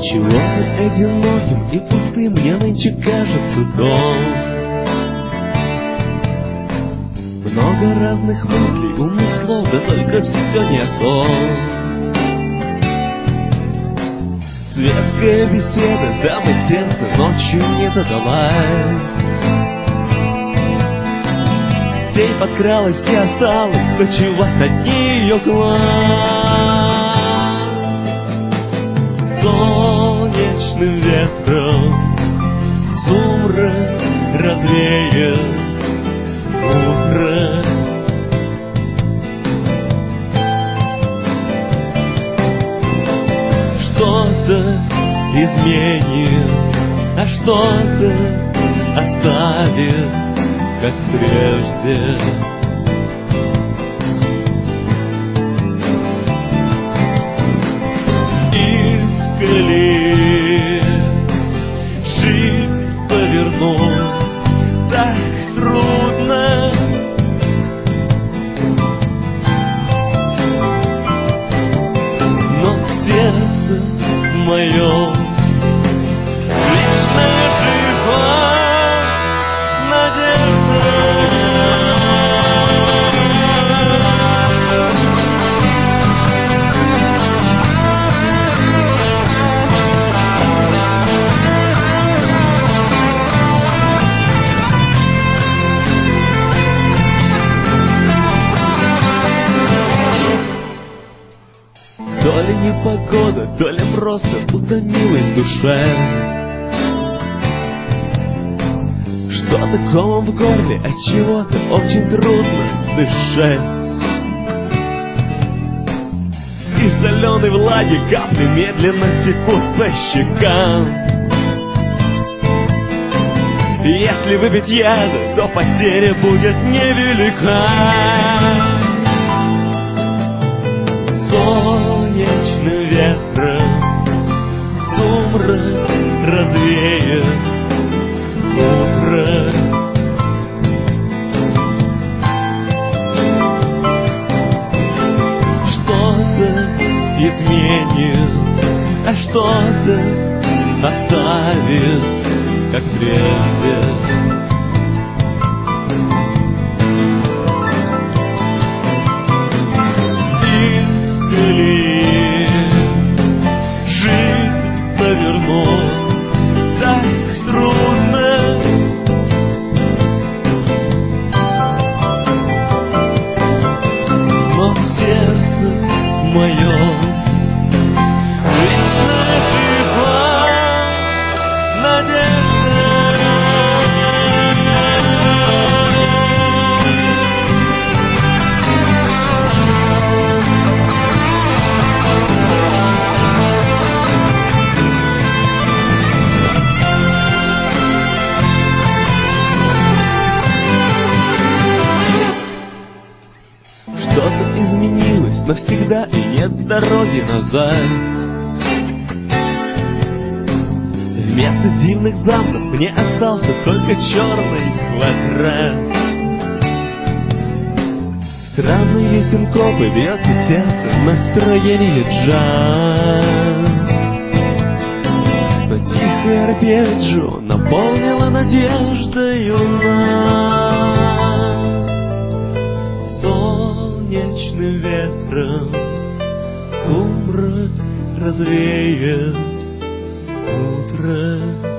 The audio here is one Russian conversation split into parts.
Отчего-то одиноким и пустым мне нынче кажется дом. Много разных мыслей, умных слов, да только все не то. Светская беседа, дамы сердца ночью не задалась. Тень подкралась и осталась ночевать над ее глаз. Солнечным ветром сумрак развеет утро. Что-то изменит, а что-то оставит, как прежде. Из колеи жизнь повернуть так трудно. Но в сердце моем вечно жива надежда. То ли непогода, то ли просто утомилась душа. Что-то комом в горле, от чего-то очень трудно дышать. И соленой влаги капли медленно текут по щекам. Если выпить яда, то потеря будет невелика. Солнечным ветром сумрак развеет утро. Что-то изменит, а что-то оставит, как прежде. Жизнь повернуть так трудно. Но в сердце моем вечно жива надежда. Что-то изменилось навсегда, и нет дороги назад. Вместо дивных замков мне остался только черный квадрат. Странные синкопы, бьется сердце, настроение джаз. Но тихое арпеджио наполнило надеждою нас. Солнечным ветром сумрак развеет утро.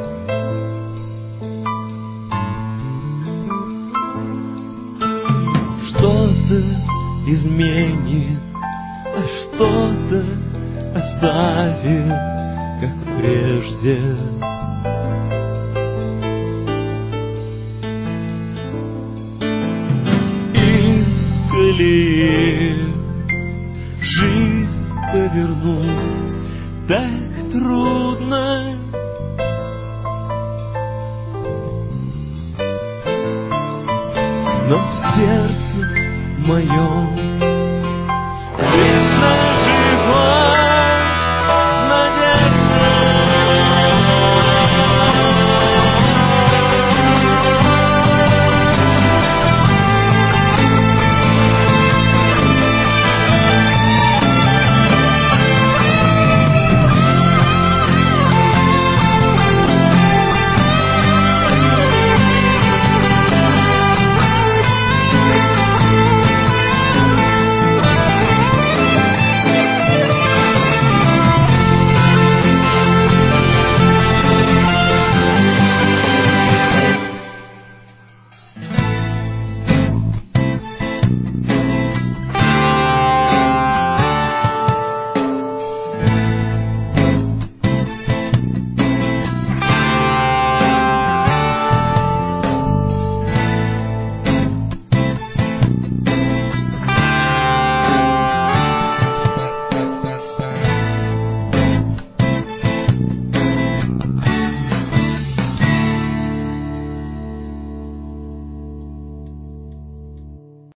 Что-то изменит, а что-то оставит, как прежде. Жизнь повернуть так трудно. Но в сердце моем